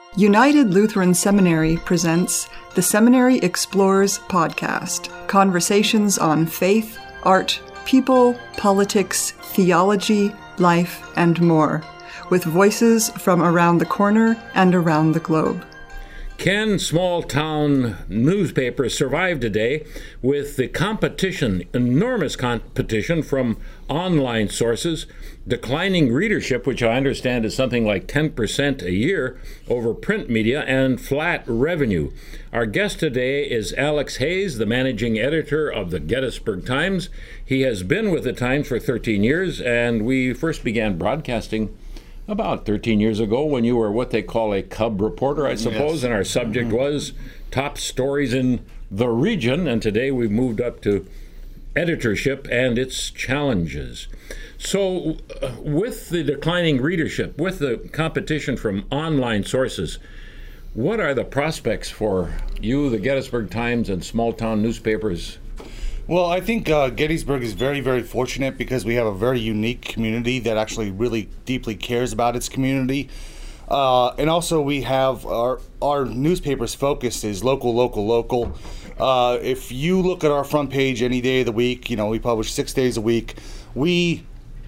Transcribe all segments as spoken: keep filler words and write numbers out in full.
United Lutheran Seminary presents the Seminary Explores podcast, conversations on faith, art, people, politics, theology, life, and more, with voices from around the corner and around the globe. Can small-town newspapers survive today with the competition, enormous competition from online sources, declining readership, which I understand is something like ten percent a year over print media, and flat revenue? Our guest today is Alex Hayes, the managing editor of the Gettysburg Times. He has been with the Times for thirteen years, and we first began broadcasting about thirteen years ago when you were what they call a cub reporter, I suppose, yes. And our subject mm-hmm. was top stories in the region, and today we've moved up to editorship and its challenges. So uh, with the declining readership, with the competition from online sources, what are the prospects for you, the Gettysburg Times, and small-town newspapers? Well, I think uh, Gettysburg is very, very fortunate because we have a very unique community that actually really deeply cares about its community. Uh, and also we have our, our newspaper's focus is local, local, local. Uh, if you look at our front page any day of the week, you know, we publish six days a week. We,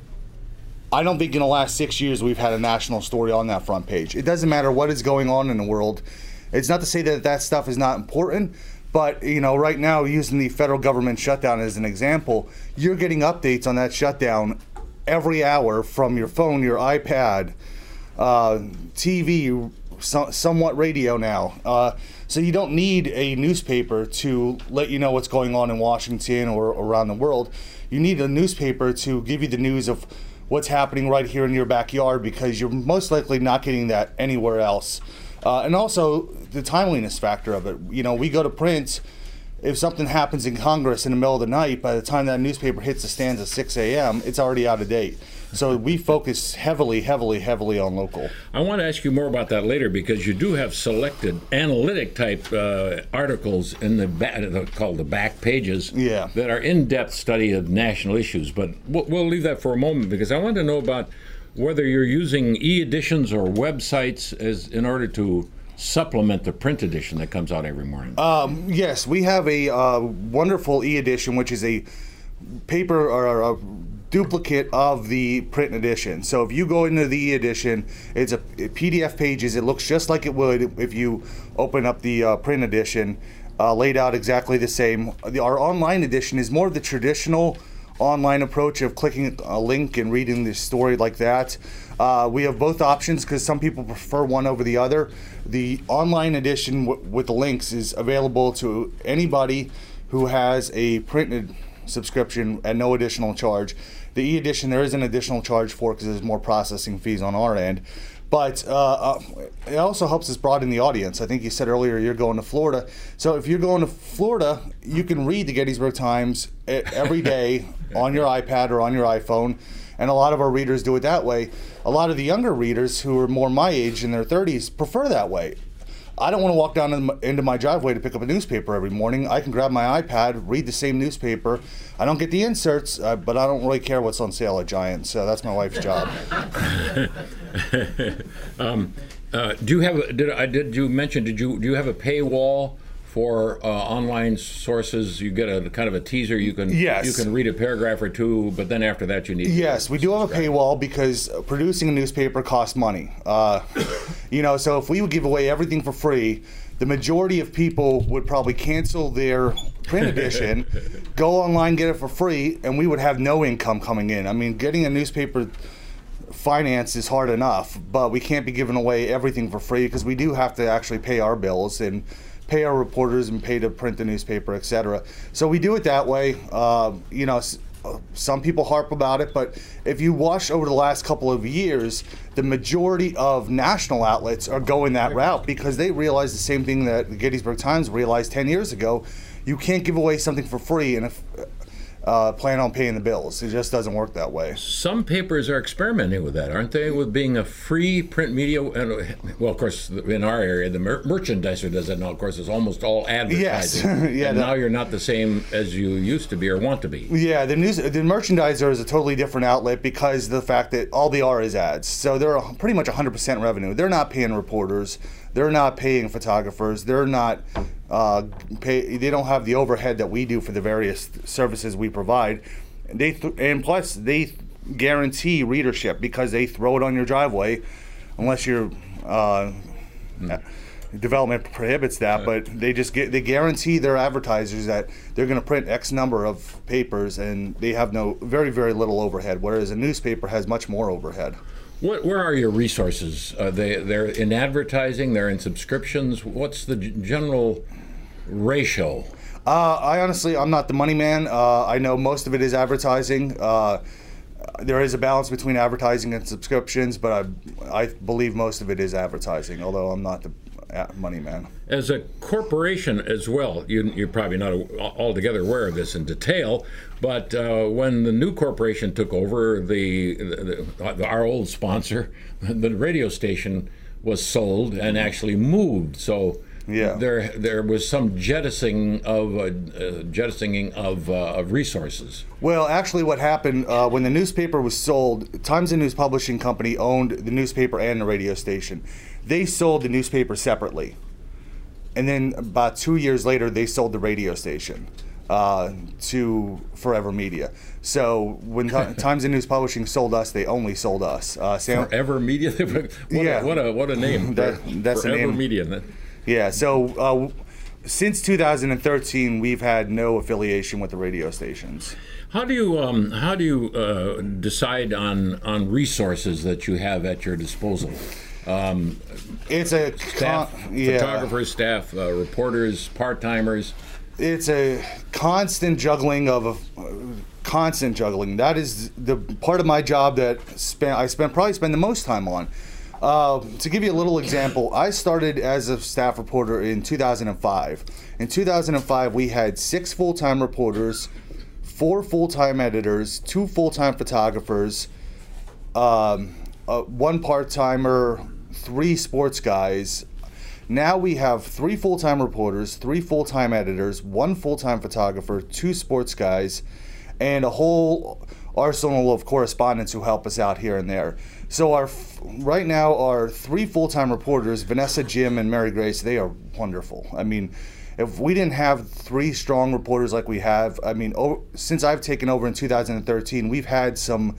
I don't think in the last six years we've had a national story on that front page. It doesn't matter what is going on in the world. It's not to say that that stuff is not important. But, you know, right now, using the federal government shutdown as an example, you're getting updates on that shutdown every hour from your phone, your iPad, uh, T V, so, somewhat radio now. Uh, so you don't need a newspaper to let you know what's going on in Washington or around the world. You need a newspaper to give you the news of what's happening right here in your backyard, because you're most likely not getting that anywhere else. Uh, and also the timeliness factor of it. You know, we go to print. If something happens in Congress in the middle of the night, by the time that newspaper hits the stands at six a.m., it's already out of date. So we focus heavily, heavily, heavily on local. I want to ask you more about that later, because you do have selected analytic-type uh, articles in the ba- called the back pages yeah. that are in-depth study of national issues. But we'll, we'll leave that for a moment, because I want to know about whether you're using e-editions or websites as in order to supplement the print edition that comes out every morning. Um, yes, we have a uh, wonderful e-edition, which is a paper or a duplicate of the print edition. So if you go into the e-edition, it's a P D F pages. It looks just like it would if you open up the uh, print edition, uh, laid out exactly the same. The, our online edition is more of the traditional online approach of clicking a link and reading the story like that. Uh, we have both options because some people prefer one over the other. The online edition w- with the links is available to anybody who has a printed subscription at no additional charge. The e-edition there is an additional charge for because there's more processing fees on our end. But uh, uh, it also helps us broaden the audience. I think you said earlier you're going to Florida. So if you're going to Florida, you can read the Gettysburg Times every day on your iPad or on your iPhone. And a lot of our readers do it that way. A lot of the younger readers who are more my age in their thirties prefer that way. I don't want to walk down into my driveway to pick up a newspaper every morning. I can grab my iPad, read the same newspaper. I don't get the inserts, uh, but I don't really care what's on sale at Giant, so that's my wife's job. um, uh, do you have? Did I did you mention? Did you do you have a paywall for uh, online sources? You get a kind of a teaser. You can yes. you can read a paragraph or two, but then after that you need. Yes, we do have a paywall because producing a newspaper costs money. Uh, you know, so if we would give away everything for free, the majority of people would probably cancel their print edition, go online, get it for free, and we would have no income coming in. I mean, getting a newspaper finance is hard enough, but we can't be giving away everything for free because we do have to actually pay our bills and pay our reporters and pay to print the newspaper, et cetera. So we do it that way. Uh, you know, some people harp about it, but if you watch over the last couple of years, the majority of national outlets are going that route because they realize the same thing that the Gettysburg Times realized ten years ago. You can't give away something for free and if, uh, plan on paying the bills. It just doesn't work that way. Some papers are experimenting with that, aren't they? With being a free print media. Well, of course, in our area, the mer- merchandiser does it now. Of course, it's almost all advertising. Yes. yeah, and the, now you're not the same as you used to be or want to be. Yeah, the news, the merchandiser is a totally different outlet because of the fact that all they are is ads. So they're pretty much one hundred percent revenue. They're not paying reporters. they're not paying photographers. They're not uh, pay. They don't have the overhead that we do for the various services we provide. They th- and plus they guarantee readership because they throw it on your driveway, unless your uh, mm. development prohibits that. But they just get they guarantee their advertisers that they're going to print X number of papers, and they have no very very little overhead. Whereas a newspaper has much more overhead. What, where are your resources? Uh, they they're in advertising. They're in subscriptions. What's the g- general ratio? Uh, I honestly, I'm not the money man. Uh, I know most of it is advertising. Uh, there is a balance between advertising and subscriptions, but I, I believe most of it is advertising, although I'm not the money man. As a corporation as well, you, you're probably not altogether aware of this in detail, but uh, when the new corporation took over, the, the, the our old sponsor, the radio station, was sold and actually moved. So yeah. there there was some jettisoning of uh, uh, jettisoning of, uh, of resources. Well, actually, what happened uh, when the newspaper was sold, Times and News Publishing Company owned the newspaper and the radio station. They sold the newspaper separately, and then about two years later, they sold the radio station uh, to Forever Media. So when t- Times and News Publishing sold us, they only sold us. Uh, Sam- Forever Media. what, yeah, a, what a what a name. that, that's Forever the name. Media. Yeah. So uh, since two thousand thirteen, we've had no affiliation with the radio stations. How do you um, how do you uh, decide on on resources that you have at your disposal? Um, it's a staff, con- yeah. photographers, staff, uh, reporters, part-timers. It's a constant juggling of a uh, constant juggling. That is the part of my job that spend, I spend probably spend the most time on. Uh, to give you a little example, I started as a staff reporter in two thousand five. In two thousand five, we had six full-time reporters, four full-time editors, two full-time photographers, um, uh, one part-timer, three sports guys. Now we have three full-time reporters, three full-time editors, one full-time photographer, two sports guys, and a whole arsenal of correspondents who help us out here and there. So our right now our three full-time reporters, Vanessa, Jim, and Mary Grace, they are wonderful. I mean, if we didn't have three strong reporters like we have, I mean, oh, since I've taken over in two thousand thirteen, we've had some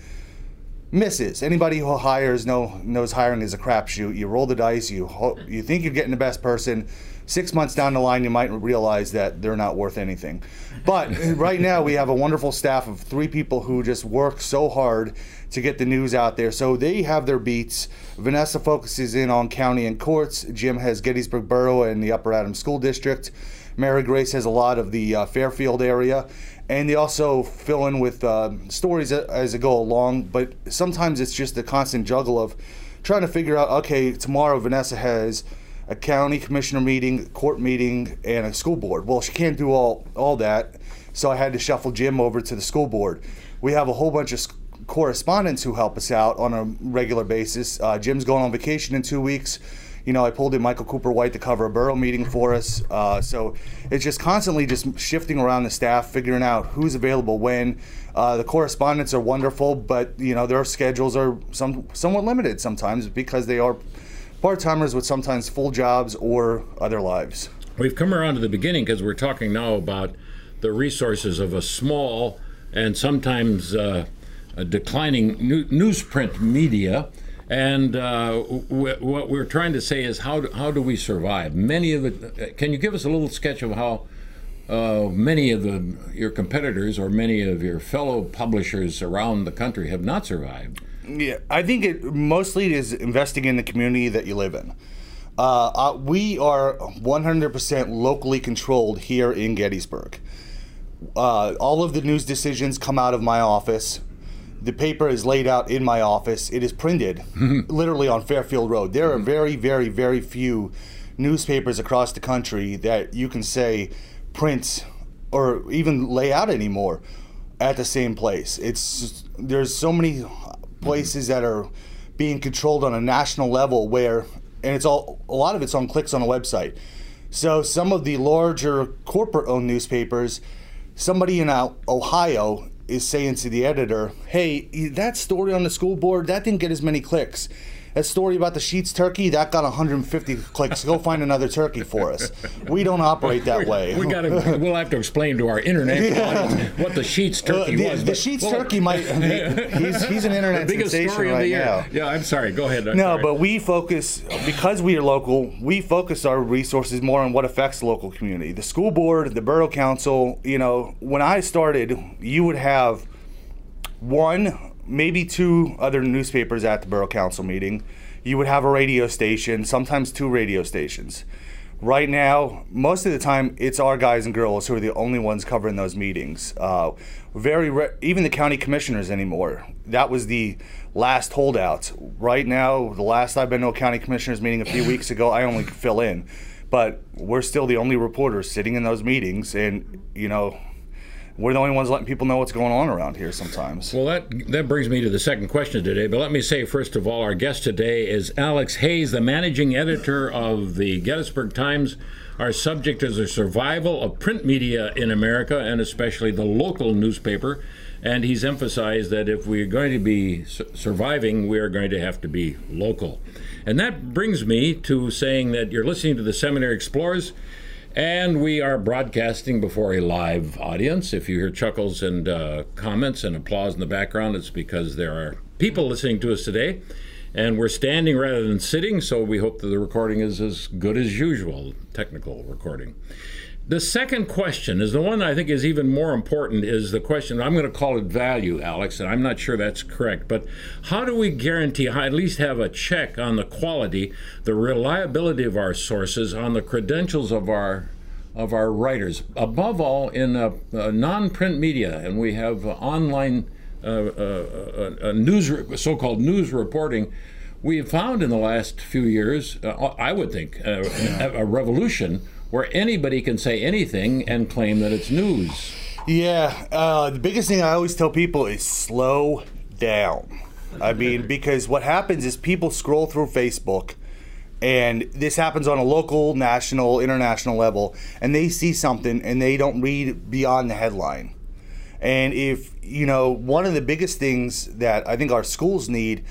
misses. Anybody who hires know, knows hiring is a crapshoot. You roll the dice. You ho- you think you're getting the best person. Six months down the line, you might realize that they're not worth anything. But right now, we have a wonderful staff of three people who just work so hard to get the news out there. So they have their beats. Vanessa focuses in on county and courts. Jim has Gettysburg Borough and the Upper Adams School District. Mary Grace has a lot of the uh, Fairfield area. And they also fill in with uh, stories as they go along, but sometimes it's just a constant juggle of trying to figure out, okay, tomorrow Vanessa has a county commissioner meeting, court meeting, and a school board. Well, she can't do all, all that, so I had to shuffle Jim over to the school board. We have a whole bunch of correspondents who help us out on a regular basis. Uh, Jim's going on vacation in two weeks. You know, I pulled in Michael Cooper White to cover a borough meeting for us. Uh, so it's just constantly just shifting around the staff, figuring out who's available when. Uh, the correspondents are wonderful, but, you know, their schedules are some, somewhat limited sometimes because they are part-timers with sometimes full jobs or other lives. We've come around to the beginning because we're talking now about the resources of a small and sometimes uh, a declining new- newsprint media. And uh, w- what we're trying to say is how do, how do we survive? Many of the, can you give us a little sketch of how uh, many of the your competitors or many of your fellow publishers around the country have not survived? Yeah, I think it mostly is investing in the community that you live in. Uh, uh, we are one hundred percent locally controlled here in Gettysburg. Uh, all of the news decisions come out of my office. The paper is laid out in my office. It is printed literally on Fairfield Road. There are very, very, very few newspapers across the country that you can say print or even lay out anymore at the same place. It's just, there's so many places that are being controlled on a national level where, and it's all a lot of it's on clicks on a website. So some of the larger corporate-owned newspapers, somebody in Ohio is saying to the editor, hey, that story on the school board, that didn't get as many clicks. that story about the Sheets turkey, that got one hundred fifty clicks. Go find another turkey for us. We don't operate that way. We got to. We'll have to explain to our internet Yeah. audience what the Sheets turkey Uh, the, was. the but- Sheets well, turkey might. He's, he's an internet the biggest sensation story of right the year. now. Yeah, I'm sorry. Go ahead. I'm No, sorry. but we focus, because we are local, we focus our resources more on what affects the local community. The school board, the borough council, you know, when I started, you would have one, maybe two other newspapers at the borough council meeting. You would have a radio station, sometimes two radio stations. Right now, most of the time, it's our guys and girls who are the only ones covering those meetings. Uh, very re- even the county commissioners anymore. That was the last holdout. Right now, the last I've been to a county commissioners meeting a few weeks ago, I only fill in. But we're still the only reporters sitting in those meetings, and you know, we're the only ones letting people know what's going on around here sometimes. Well, that that brings me to the second question today. But let me say, first of all, our guest today is Alex Hayes, the managing editor of the Gettysburg Times. Our subject is the survival of print media in America, and especially the local newspaper. And he's emphasized that if we're going to be su- surviving, we are going to have to be local. And that brings me to saying that you're listening to the Seminary Explorers, and we are broadcasting before a live audience. If you hear chuckles and uh, comments and applause in the background, it's because there are people listening to us today. And we're standing rather than sitting, so we hope that the recording is as good as usual, technical recording. The second question is the one I think is even more important, is the question, I'm going to call it value, Alex, and I'm not sure that's correct, but how do we guarantee, at least have a check on the quality, the reliability of our sources, on the credentials of our of our writers, above all in uh, uh, non-print media, and we have uh, online uh, uh, uh, news, so-called news reporting. We have found in the last few years, uh, I would think, uh, a revolution where anybody can say anything and claim that it's news. Yeah, uh, the biggest thing I always tell people is slow down. I mean, because what happens is people scroll through Facebook, and this happens on a local, national, international level, and they see something and they don't read beyond the headline. And if, you know, one of the biggest things that I think our schools need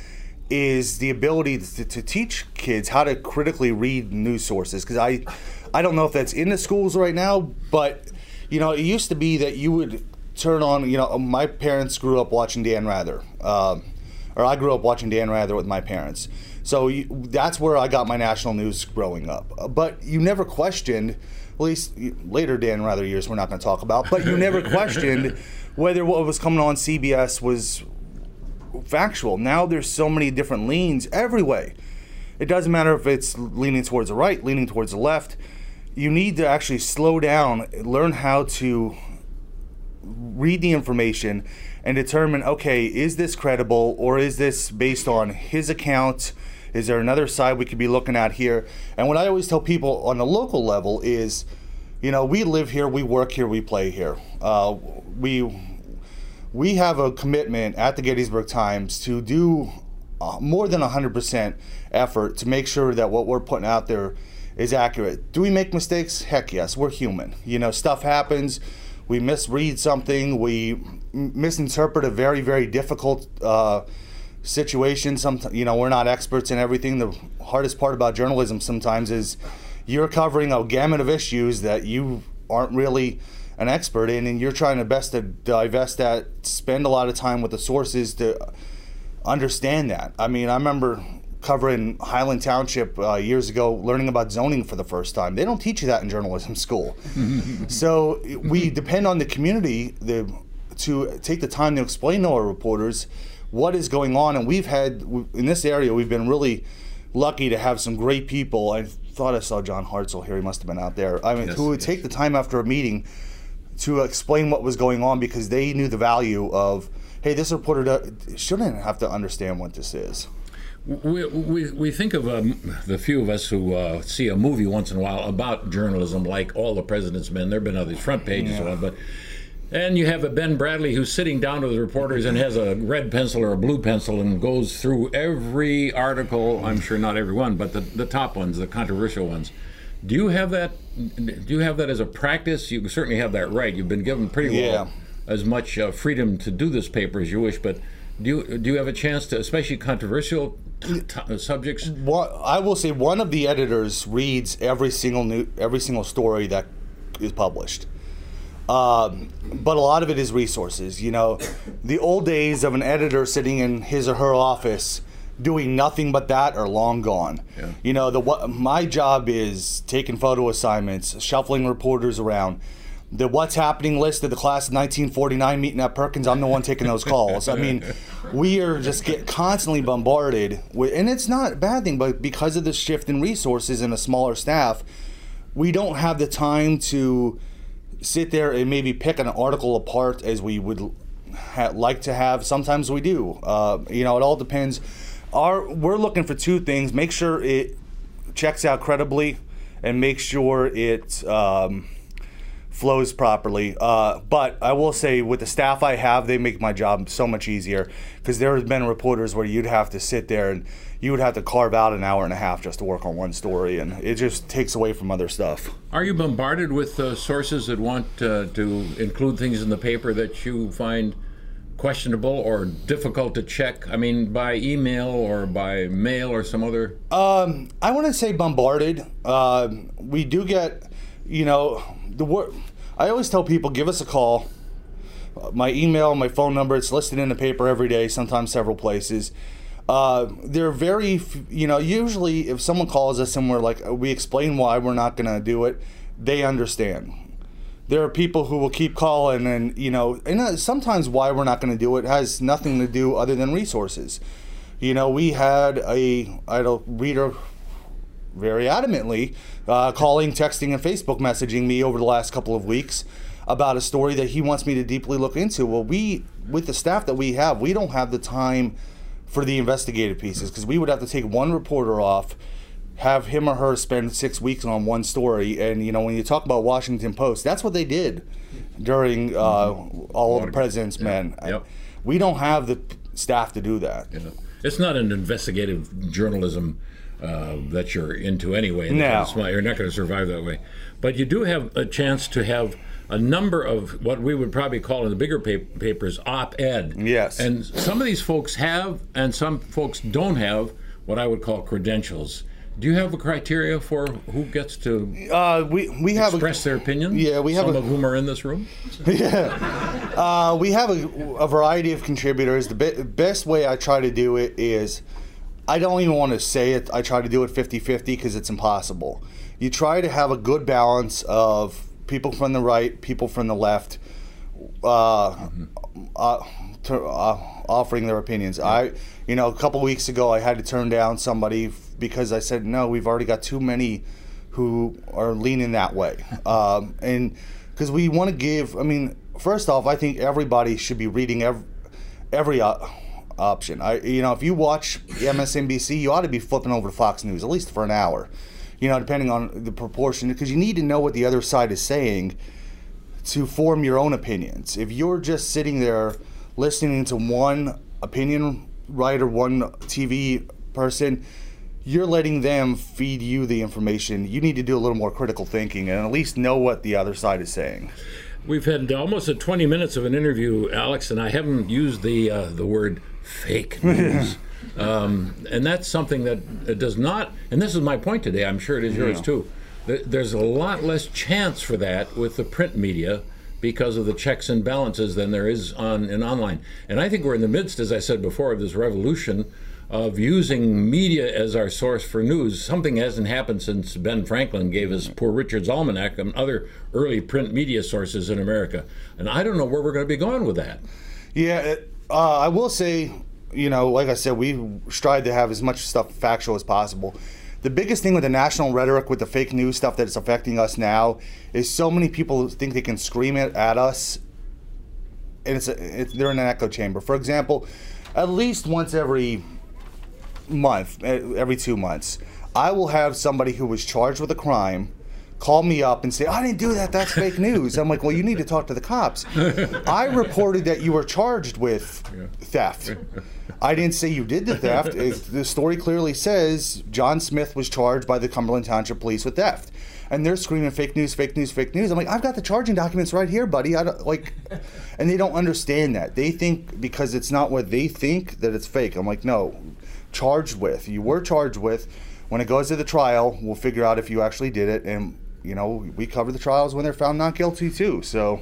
is the ability to, to teach kids how to critically read news sources. Because I, I don't know if that's in the schools right now, but, you know, it used to be that you would turn on, you know, my parents grew up watching Dan Rather. Um, or I grew up watching Dan Rather with my parents. So you, that's where I got my national news growing up. But you never questioned, at least later Dan Rather years we're not going to talk about, but you never questioned whether what was coming on C B S was factual. Now there's so many different leans every way. It doesn't matter if it's leaning towards the right, leaning towards the left. You need to actually slow down, learn how to read the information and determine, okay, is this credible, or is this based on his account? Is there another side we could be looking at here? And what I always tell people on the local level is, you know, we live here, we work here, we play here. Uh, we we have a commitment at the Gettysburg Times to do uh, more than one hundred percent effort to make sure that what we're putting out there is accurate. Do we make mistakes? Heck yes, we're human. You know, stuff happens. We misread something. We m- misinterpret a very, very difficult uh, situation. Sometimes, you know, we're not experts in everything. The hardest part about journalism sometimes is you're covering a gamut of issues that you aren't really an expert in, and you're trying to best to divest that, spend a lot of time with the sources to understand that. I mean, I remember covering Highland Township uh, years ago, learning about zoning for the first time. They don't teach you that in journalism school. So we depend on the community the, to take the time to explain to our reporters what is going on. And we've had, in this area, we've been really lucky to have some great people. I thought I saw John Hartzell here. He must have been out there. I mean, Yes, who would yes. take the time after a meeting to explain what was going on, because they knew the value of, hey, this reporter do- shouldn't have to understand what this is. We, we, we think of um, the few of us who uh, see a movie once in a while about journalism, like All the President's Men. There have been others, front pages, Yeah. and all, but and you have a Ben Bradley who's sitting down with the reporters and has a red pencil or a blue pencil and goes through every article. I'm sure not every one, but the, the top ones, the controversial ones. Do you have that? Do you have that as a practice? You certainly have that right. You've been given pretty well Yeah. as much uh, freedom to do this paper as you wish, but do you, do you have a chance to, especially controversial t- t- subjects? What, I will say one of the editors reads every single new, every single story that is published. Um, but a lot of it is resources. You know, the old days of an editor sitting in his or her office doing nothing but that are long gone. Yeah. You know, the what my job is taking photo assignments, shuffling reporters around. The what's happening list of the class of nineteen forty-nine meeting at Perkins, I'm the one taking those calls. I mean, we are just get constantly bombarded with, and it's not a bad thing, but because of the shift in resources and a smaller staff, we don't have the time to sit there and maybe pick an article apart as we would ha- like to have. Sometimes we do. Uh, you know, it all depends. Our, we're looking for two things: make sure it checks out credibly, and make sure it um, flows properly. Uh, but I will say, with the staff I have, they make my job so much easier, because there have been reporters where you'd have to sit there and you would have to carve out an hour and a half just to work on one story, and it just takes away from other stuff. Are you bombarded with uh, sources that want uh, to include things in the paper that you find questionable or difficult to check? I mean, by email or by mail or some other? Um, I wouldn't say bombarded. Uh, we do get, you know, the word. I always tell people, give us a call. My email, my phone number, it's listed in the paper every day, sometimes several places. Uh, they're very, you know, usually if someone calls us and we're like, we explain why we're not going to do it, they understand. There are people who will keep calling, and, you know, and sometimes why we're not going to do it has nothing to do other than resources. You know, we had a, I had a reader very adamantly uh, calling, texting, and Facebook messaging me over the last couple of weeks about a story that he wants me to deeply look into. Well, we, with the staff that we have, we don't have the time for the investigative pieces, because we would have to take one reporter off, have him or her spend six weeks on one story. And, you know, when you talk about Washington Post, that's what they did during uh, all of the President's Men. Yep. We don't have the staff to do that. Yeah. It's not an investigative journalism uh, that you're into anyway. No. You're not going to survive that way. But you do have a chance to have a number of what we would probably call in the bigger pa- papers op-ed. Yes. And some of these folks have, and some folks don't have, what I would call credentials. Do you have a criteria for who gets to uh, we we have express a, their opinion? Yeah, we have some a, of whom are in this room. Yeah, uh, we have a, a variety of contributors. The be- best way I try to do it is, I don't even want to say it. I try to do it fifty-fifty because it's impossible. You try to have a good balance of people from the right, people from the left, uh, mm-hmm. uh, to, uh, offering their opinions. Yeah. I, you know, a couple weeks ago, I had to turn down somebody f- because I said, no, we've already got too many who are leaning that way. Um, and because we want to give, I mean, first off, I think everybody should be reading every, every uh, option. I, you know, if you watch M S N B C, you ought to be flipping over to Fox News, at least for an hour. You know, depending on the proportion, because you need to know what the other side is saying to form your own opinions. If you're just sitting there listening to one opinion writer, one T V person, you're letting them feed you the information. You need to do a little more critical thinking and at least know what the other side is saying. We've had almost a twenty minutes of an interview, Alex, and I haven't used the uh, the word fake news. Um, and that's something that does not, and this is my point today, I'm sure it is yours yeah. too, there's a lot less chance for that with the print media because of the checks and balances than there is on in online. And I think we're in the midst, as I said before, of this revolution of using media as our source for news. Something hasn't happened since Ben Franklin gave us Poor Richard's Almanac and other early print media sources in America. And I don't know where we're going to be going with that. Yeah, it, uh, I will say, you know, like I said, we strive to have as much stuff factual as possible. The biggest thing with the national rhetoric, with the fake news stuff that's affecting us now, is so many people think they can scream it at us, and it's, a, it's they're in an echo chamber. For example, at least once every month, every two months, I will have somebody who was charged with a crime call me up and say, I didn't do that, that's fake news. I'm like, well, you need to talk to the cops. I reported that you were charged with theft. I didn't say you did the theft. The story clearly says John Smith was charged by the Cumberland Township Police with theft. And they're screaming fake news, fake news, fake news. I'm like, I've got the charging documents right here, buddy. I don't, like, and they don't understand that. They think because it's not what they think that it's fake. I'm like, no. charged with. You were charged with. When it goes to the trial, we'll figure out if you actually did it, and you know, we cover the trials when they're found not guilty too. So,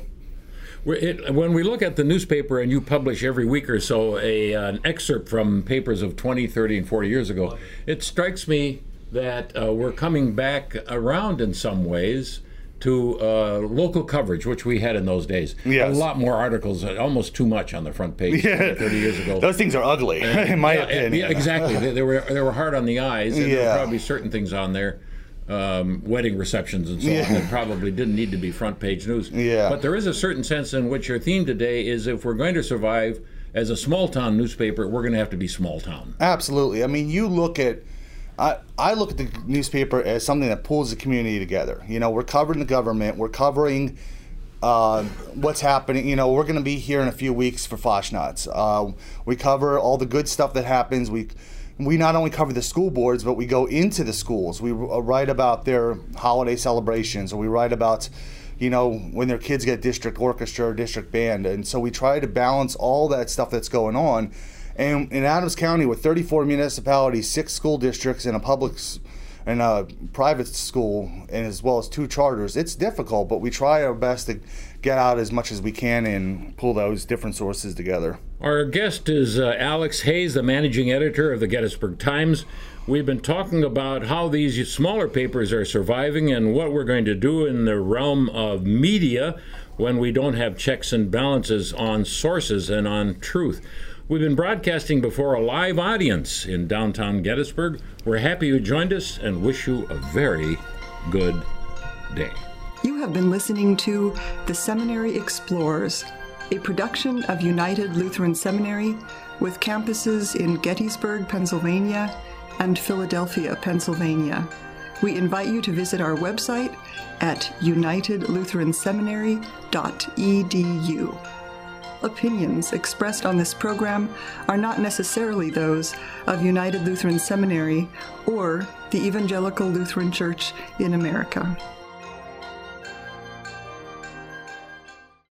it, when we look at the newspaper, and you publish every week or so a an excerpt from papers of twenty, thirty, and forty years ago, it strikes me that uh, we're coming back around in some ways to uh, local coverage, which we had in those days. Yes. A lot more articles, almost too much on the front page yeah. thirty years ago. Those things are ugly, in my yeah, opinion. Yeah, exactly. they, they were they were hard on the eyes, and yeah. there were probably certain things on there, um, wedding receptions and so yeah. on, that probably didn't need to be front page news. Yeah. But there is a certain sense in which your theme today is, if we're going to survive as a small town newspaper, we're going to have to be small town. Absolutely. I mean, you look at I, I look at the newspaper as something that pulls the community together. You know, we're covering the government. We're covering uh, what's happening. You know, we're going to be here in a few weeks for Fashnachts. Uh, we cover all the good stuff that happens. We we not only cover the school boards, but we go into the schools. We write about their holiday celebrations, or we write about, you know, when their kids get district orchestra or district band. And so we try to balance all that stuff that's going on. And in Adams County, with thirty-four municipalities, six school districts, and a public and a private school, and as well as two charters, it's difficult, but we try our best to get out as much as we can and pull those different sources together. Our guest is uh, Alex Hayes, the managing editor of the Gettysburg Times. We've been talking about how these smaller papers are surviving and what we're going to do in the realm of media when we don't have checks and balances on sources and on truth. We've been broadcasting before a live audience in downtown Gettysburg. We're happy you joined us and wish you a very good day. You have been listening to The Seminary Explores, a production of United Lutheran Seminary with campuses in Gettysburg, Pennsylvania and Philadelphia, Pennsylvania. We invite you to visit our website at united lutheran seminary dot e d u. Opinions expressed on this program are not necessarily those of United Lutheran Seminary or the Evangelical Lutheran Church in America.